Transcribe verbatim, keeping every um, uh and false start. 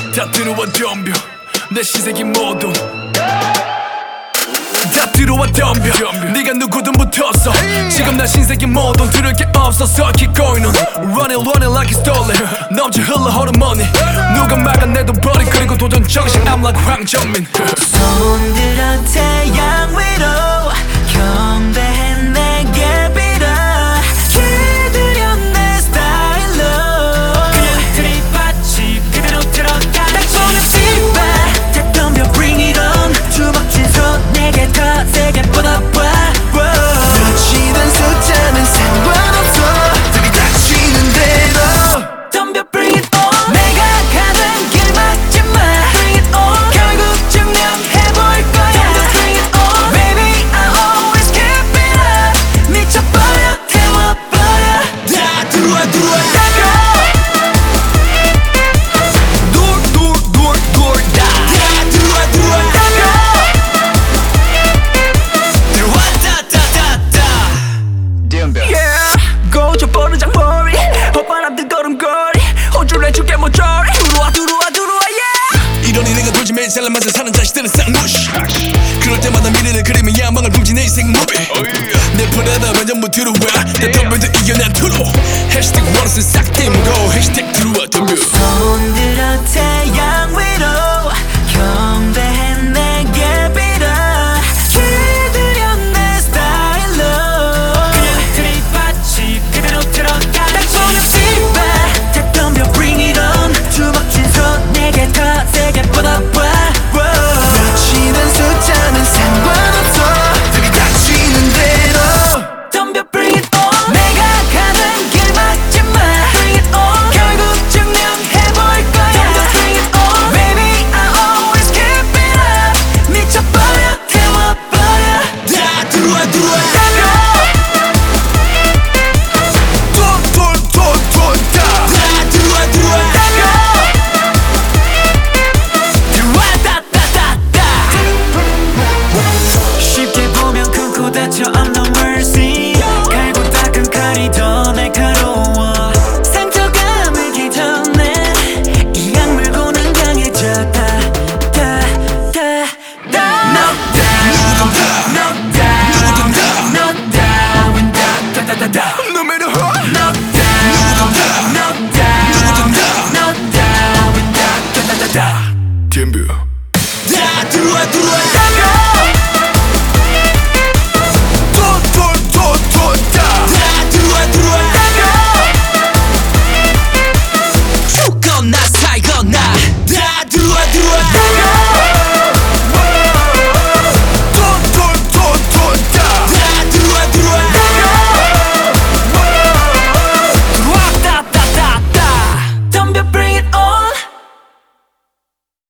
다 들어와 덤벼 내 신세계 모두 다 들어와 덤벼 네가 누구든 붙었어 지금 나 신세계 모두 들을 게 없어서 keep going on Running running like it's stolen 넘쳐 흘러 호르몬이 누가 막아내도 버리 그리고 도전 정신 I'm like 황정민 손 들어 태양 위로 경배해 내게 빌어 기들여 내 스타일로 그냥 들이받지 그대로 들어가 날 보면 씨발 다 덤벼 bring it on 주먹 쥔 손 내게 더 세게 뻗어봐 놓치던 숫자는 상관없어 들이닥치는 대로 덤벼 bring it on 내가 가는 길 막지 마 bring it on 결국 증명해볼 거야 덤벼 bring it on baby I always keep it up 미쳐버려 태워버려 다 들어와 들어와 버르장 머리 헛바람들 걸음걸이 호줄해줄게 모조리 들어와 들어와 들어와 yeah 이러니 내가 돌지 매일 살란 맛에 사는 자식들은 쌍무시 그럴 때마다 미래를 그리면 야망을 붕지 내 인생 무비 내 폰에다 완전부 들어와 내 덤벼도 이겨낸 투로 해시태그 원스 싹 떼먹어 해시태그 들어와 덤벼 손 들어 태양 위로 경배해 내게 빌어 기들여 내 스타일로 그냥 들이받지 그대로 들어가 날 보면 씨발 다 덤벼 bring it on 주먹 쥔 손 내게 더 세게 뻗어봐 놓치는 숫자는 상관없어 들이닥치는 대로 덤벼 bring it on 내가 가는 길 막지 마 bring it on 결국 증명해볼 거야 덤벼 bring it on baby I always keep it up 미쳐버려 태워버려 다 들어와 들어와